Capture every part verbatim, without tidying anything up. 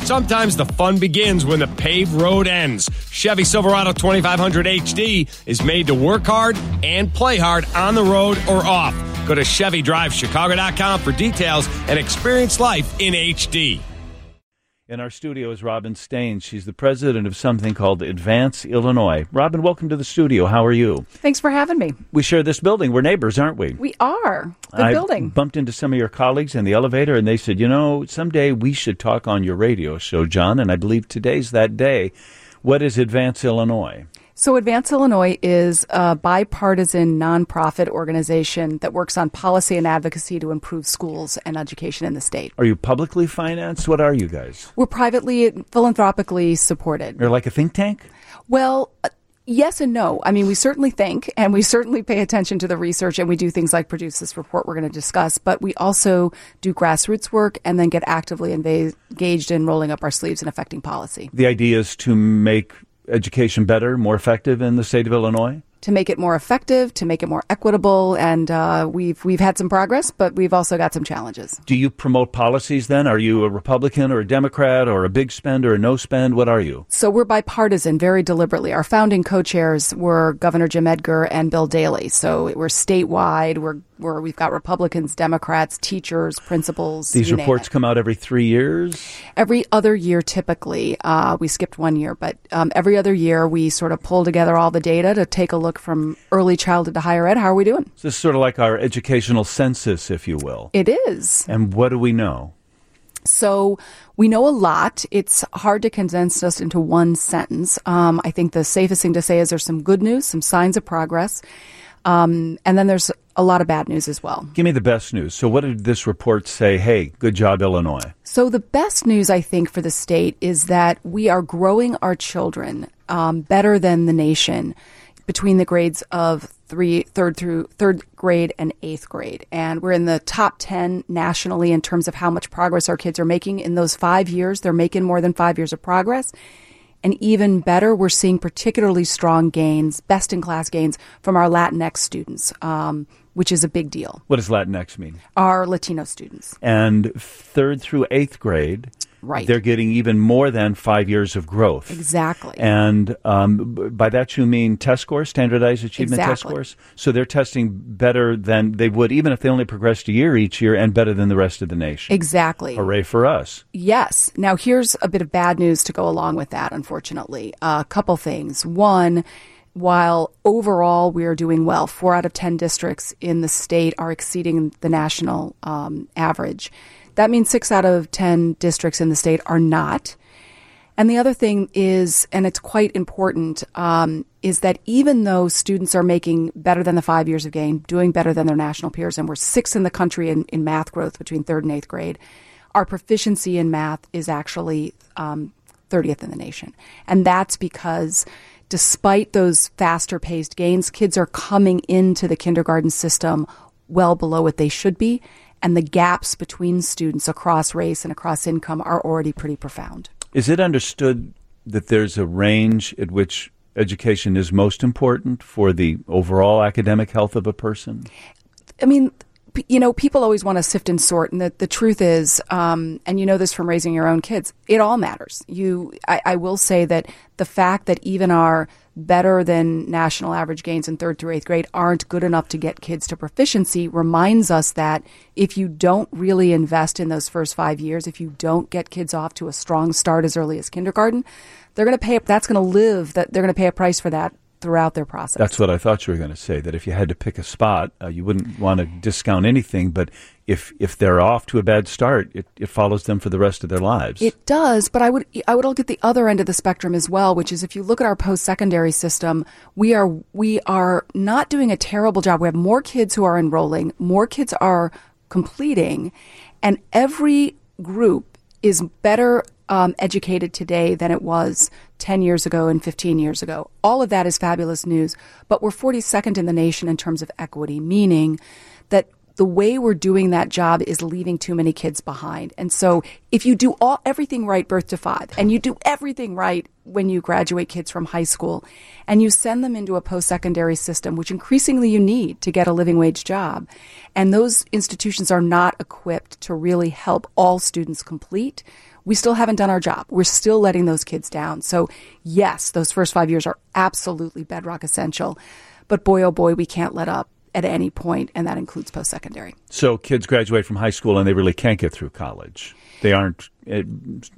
Sometimes the fun begins when the paved road ends. Chevy Silverado twenty-five hundred H D is made to work hard and play hard on the road or off. Go to Chevy Drive Chicago dot com for details and experience life in H D. In our studio is Robin Staines. She's the president of something called Advance Illinois. Robin, welcome to the studio. How are you? Thanks for having me. We share this building. We're neighbors, aren't we? We are. Good I building. bumped into some of your colleagues in the elevator, and they said, you know, someday we should talk on your radio show, John, and I believe today's that day. What is Advance Illinois? So Advance Illinois is a bipartisan nonprofit organization that works on policy and advocacy to improve schools and education in the state. Are you publicly financed? What are you guys? We're privately, philanthropically supported. You're like a think tank? Well, uh, yes and no. I mean, we certainly think, and we certainly pay attention to the research, and we do things like produce this report we're going to discuss, but we also do grassroots work and then get actively engaged in rolling up our sleeves and affecting policy. The idea is to make education better, more effective in the state of Illinois? To make it more effective, to make it more equitable, and uh, we've we've had some progress, but we've also got some challenges. Do you promote policies then? Are you a Republican or a Democrat or a big spend or a no spend? What are you? So we're bipartisan, very deliberately. Our founding co-chairs were Governor Jim Edgar and Bill Daley. So we're statewide. We're We're, we've got Republicans, Democrats, teachers, principals. These reports come out every three years? Every other year, typically. Uh, we skipped one year, but um, every other year we sort of pull together all the data to take a look from early childhood to higher ed. How are we doing? So this is sort of like our educational census, if you will. It is. And what do we know? So we know a lot. It's hard to condense just into one sentence. Um, I think the safest thing to say is there's some good news, some signs of progress. Um, and then there's a lot of bad news as well. Give me the best news. So what did this report say? Hey, good job, Illinois. So the best news, I think, for the state is that we are growing our children um, better than the nation between the grades of three, third through third grade and eighth grade. And we're in the top ten nationally in terms of how much progress our kids are making. In those five years, they're making more than five years of progress. And even better, we're seeing particularly strong gains, best-in-class gains from our Latinx students, um, which is a big deal. What does Latinx mean? Our Latino students. And third through eighth grade, right, they're getting even more than five years of growth. Exactly. And um, by that you mean test scores, standardized achievement exactly. test scores? So they're testing better than they would even if they only progressed a year each year and better than the rest of the nation. Exactly. Hooray for us. Yes. Now, here's a bit of bad news to go along with that, unfortunately. A uh, couple things. One, while overall we are doing well, four out of ten districts in the state are exceeding the national um, average. That means six out of ten districts in the state are not. And the other thing is, and it's quite important, um, is that even though students are making better than the five years of gain, doing better than their national peers, and we're sixth in the country in, in math growth between third and eighth grade, our proficiency in math is actually um, thirtieth in the nation. And that's because despite those faster-paced gains, kids are coming into the kindergarten system well below what they should be, and the gaps between students across race and across income are already pretty profound. Is it understood that there's a range at which education is most important for the overall academic health of a person? I mean, you know, people always want to sift and sort, and the, the truth is, um, and you know this from raising your own kids, it all matters. You, I, I will say that the fact that even our better than national average gains in third through eighth grade aren't good enough to get kids to proficiency reminds us that if you don't really invest in those first five years, if you don't get kids off to a strong start as early as kindergarten, they're going to pay, that's going to live, that they're going to pay a price for that throughout their process. That's what I thought you were going to say, that if you had to pick a spot, uh, you wouldn't want to discount anything, but if if they're off to a bad start, it, it follows them for the rest of their lives. It does, but I would I would look at the other end of the spectrum as well, which is if you look at our post-secondary system, we are we are not doing a terrible job. We have more kids who are enrolling, more kids are completing, and every group is better um, educated today than it was ten years ago and fifteen years ago. All of that is fabulous news, but we're forty-second in the nation in terms of equity, meaning that the way we're doing that job is leaving too many kids behind. And so if you do all everything right birth to five, and you do everything right when you graduate kids from high school, and you send them into a post-secondary system, which increasingly you need to get a living wage job, and those institutions are not equipped to really help all students complete, we still haven't done our job. We're still letting those kids down. So yes, those first five years are absolutely bedrock essential. But boy, oh boy, we can't let up at any point, and that includes post-secondary. So kids graduate from high school and they really can't get through college. They aren't, it,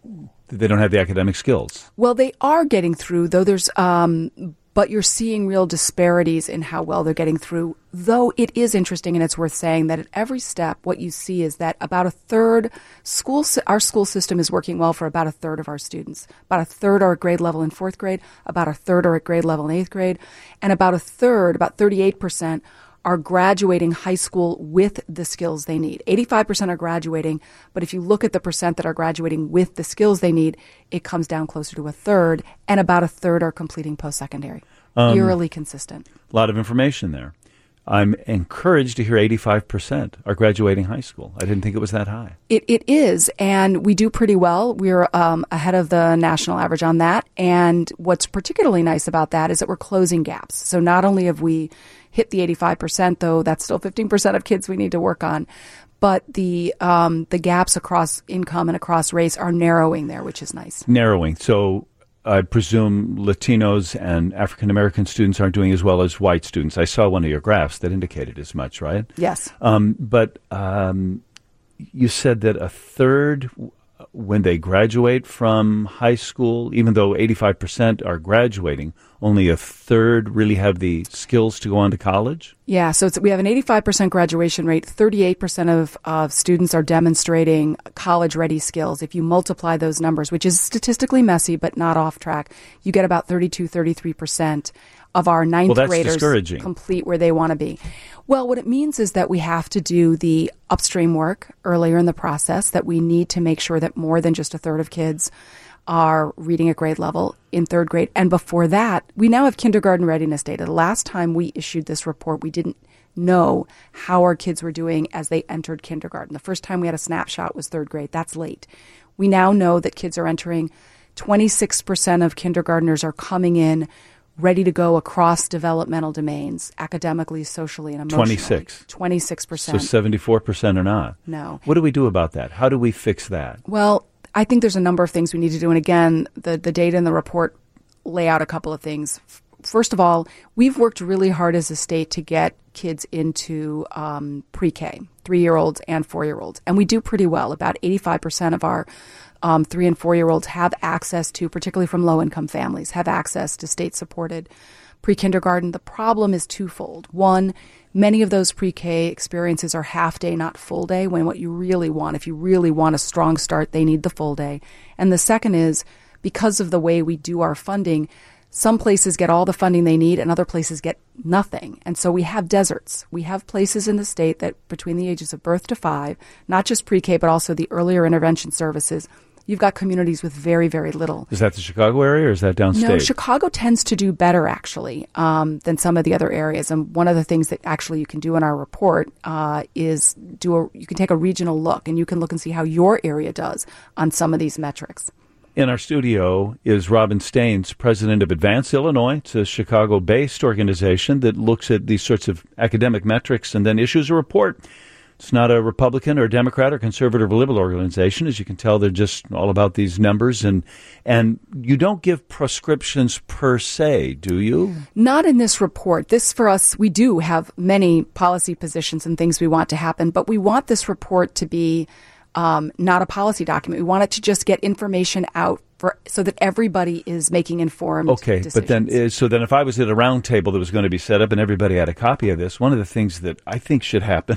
they don't have the academic skills. Well, they are getting through, though there's, um, but you're seeing real disparities in how well they're getting through. Though it is interesting, and it's worth saying that at every step, what you see is that about a third school, our school system is working well for about a third of our students. About a third are at grade level in fourth grade, about a third are at grade level in eighth grade, and about a third, about thirty-eight percent, are graduating high school with the skills they need. eighty-five percent are graduating, but if you look at the percent that are graduating with the skills they need, it comes down closer to a third, and about a third are completing post-secondary. Um, Eerily consistent. A lot of information there. I'm encouraged to hear eighty-five percent are graduating high school. I didn't think it was that high. It It is, and we do pretty well. We're um, ahead of the national average on that, and what's particularly nice about that is that we're closing gaps. So not only have we hit the eighty-five percent, though that's still fifteen percent of kids we need to work on, but the um, the gaps across income and across race are narrowing there, which is nice. Narrowing. So I presume Latinos and African-American students aren't doing as well as white students. I saw one of your graphs that indicated as much, right? Yes. Um, but um, you said that a third, when they graduate from high school, even though eighty-five percent are graduating, only a third really have the skills to go on to college? Yeah, so it's, we have an eighty-five percent graduation rate. thirty-eight percent of, of students are demonstrating college-ready skills. If you multiply those numbers, which is statistically messy but not off track, you get about thirty-two, thirty-three percent of our ninth well, that's graders discouraging. Complete where they want to be. Well, what it means is that we have to do the upstream work earlier in the process, that we need to make sure that more than just a third of kids are reading at grade level in third grade. And before that, we now have kindergarten readiness data. The last time we issued this report, we didn't know how our kids were doing as they entered kindergarten. The first time we had a snapshot was third grade. That's late. We now know that kids are entering, twenty-six percent of kindergartners are coming in ready to go across developmental domains, academically, socially, and emotionally. twenty-six. twenty-six percent. So seventy-four percent are not. No. What do we do about that? How do we fix that? Well, I think there's a number of things we need to do. And again, the, the data in the report lay out a couple of things. First of all, we've worked really hard as a state to get kids into um, pre-K, three-year-olds and four-year-olds. And we do pretty well. About eighty-five percent of our um, three- and four-year-olds have access to, particularly from low-income families, have access to state-supported pre-kindergarten. The problem is twofold. One, many of those pre-K experiences are half-day, not full-day, when what you really want, if you really want a strong start, they need the full day. And the second is, because of the way we do our funding, some places get all the funding they need and other places get nothing. And so we have deserts. We have places in the state that between the ages of birth to five, not just pre-K, but also the earlier intervention services, you've got communities with very, very little. Is that the Chicago area or is that downstate? No, Chicago tends to do better, actually, um, than some of the other areas. And one of the things that actually you can do in our report uh, is do a, you can take a regional look, and you can look and see how your area does on some of these metrics. In our studio is Robin Staines, president of Advance Illinois. It's a Chicago-based organization that looks at these sorts of academic metrics and then issues a report. It's not a Republican or Democrat or conservative or liberal organization. As you can tell, they're just all about these numbers. And and you don't give prescriptions per se, do you? Not in this report. This, for us, we do have many policy positions and things we want to happen, but we want this report to be Um, not a policy document. We want it to just get information out for so that everybody is making informed okay, decisions. But then, uh, so then if I was at a round table that was going to be set up and everybody had a copy of this, one of the things that I think should happen,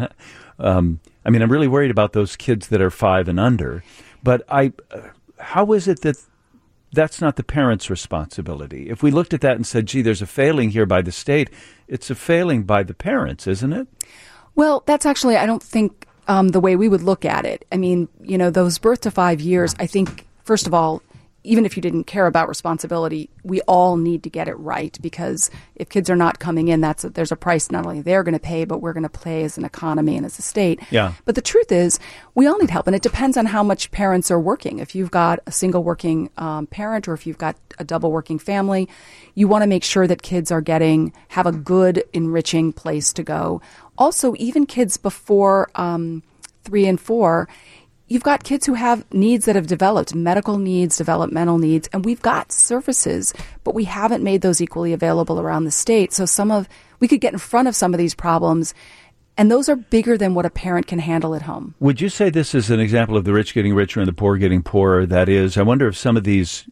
um, I mean, I'm really worried about those kids that are five and under, but I, uh, how is it that that's not the parents' responsibility? If we looked at that and said, gee, there's a failing here by the state, it's a failing by the parents, isn't it? Well, that's actually, I don't think, Um, the way we would look at it. I mean, you know, those birth to five years, I think, first of all, even if you didn't care about responsibility, we all need to get it right, because if kids are not coming in, that's a, there's a price not only they're going to pay, but we're going to pay as an economy and as a state. Yeah. But the truth is, we all need help, and it depends on how much parents are working. If you've got a single working um, parent or if you've got a double working family, you want to make sure that kids are getting, have a good, enriching place to go. Also, even kids before um, three and four, you've got kids who have needs that have developed, medical needs, developmental needs, and we've got services, but we haven't made those equally available around the state. So some of, we could get in front of some of these problems, and those are bigger than what a parent can handle at home. Would you say this is an example of the rich getting richer and the poor getting poorer? That is, I wonder if some of these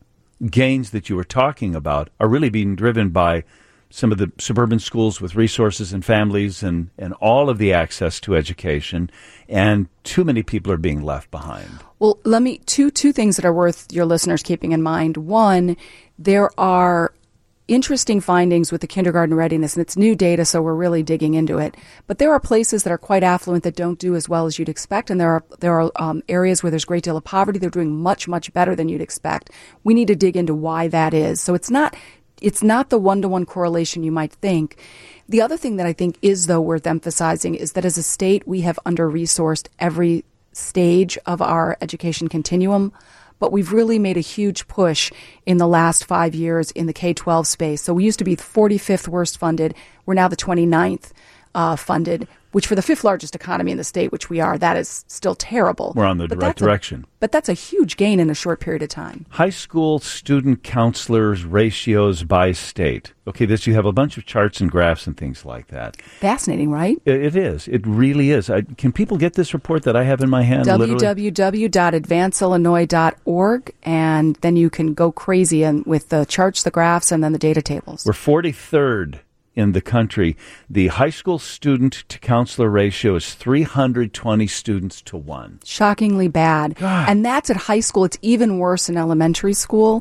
gains that you were talking about are really being driven by some of the suburban schools with resources and families and, and all of the access to education, and too many people are being left behind. Well, let me, two, two things that are worth your listeners keeping in mind. One, there are interesting findings with the kindergarten readiness, and it's new data, so we're really digging into it. But there are places that are quite affluent that don't do as well as you'd expect, and there are there are um, areas where there's a great deal of poverty. They're doing much, much better than you'd expect. We need to dig into why that is. So it's not it's not the one-to-one correlation you might think. The other thing that I think is, though, worth emphasizing is that as a state, we have under-resourced every stage of our education continuum. But we've really made a huge push in the last five years in the K twelve space. So we used to be the forty-fifth worst funded. We're now the twenty-ninth uh, funded, which for the fifth largest economy in the state, which we are, that is still terrible. We're on the but right direction. A, but that's a huge gain in a short period of time. High school student counselors ratios by state. Okay, this you have a bunch of charts and graphs and things like that. Fascinating, right? It, it is. It really is. I, can people get this report that I have in my hand? w w w dot advance illinois dot org, and then you can go crazy and with the charts, the graphs, and then the data tables. We're forty-third in the country. The high school student to counselor ratio is three hundred twenty students to one. Shockingly bad. God. And that's at high school. It's even worse in elementary school.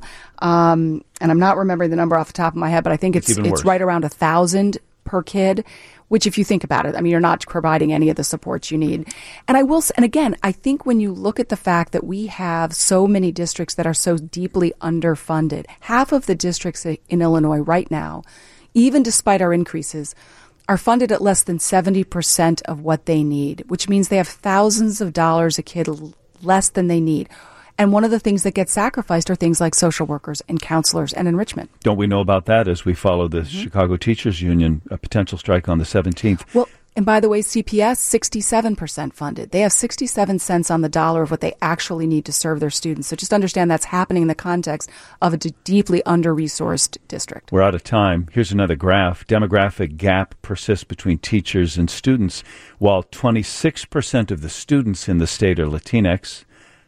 Um, and I'm not remembering the number off the top of my head, but I think it's it's, it's right around a thousand per kid, which if you think about it, I mean, you're not providing any of the supports you need. And I will, and again, I think when you look at the fact that we have so many districts that are so deeply underfunded, half of the districts in Illinois right now, even despite our increases, are funded at less than seventy percent of what they need, which means they have thousands of dollars a kid l- less than they need. And one of the things that gets sacrificed are things like social workers and counselors and enrichment. Don't we know about that as we follow the mm-hmm. Chicago Teachers Union, a potential strike on the seventeenth? Well, and by the way, C P S, sixty-seven percent funded. They have sixty-seven cents on the dollar of what they actually need to serve their students. So just understand that's happening in the context of a d- deeply under-resourced district. We're out of time. Here's another graph. Demographic gap persists between teachers and students. While twenty-six percent of the students in the state are Latinx,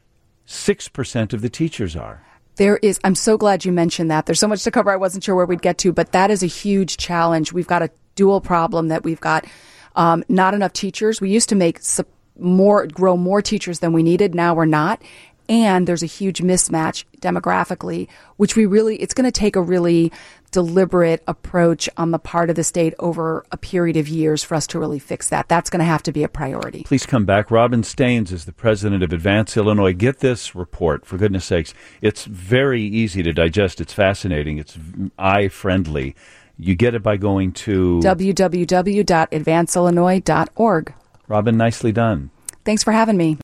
six percent of the teachers are. There is, I'm so glad you mentioned that. There's so much to cover. I wasn't sure where we'd get to, but that is a huge challenge. We've got a dual problem that we've got Um, not enough teachers. We used to make su- more, grow more teachers than we needed. Now we're not. And there's a huge mismatch demographically, which we really, it's going to take a really deliberate approach on the part of the state over a period of years for us to really fix that. That's going to have to be a priority. Please come back. Robin Staines is the president of Advance Illinois. Get this report, for goodness sakes. It's very easy to digest. It's fascinating. It's eye-friendly. You get it by going to w w w dot advance illinois dot org. Robin, nicely done. Thanks for having me.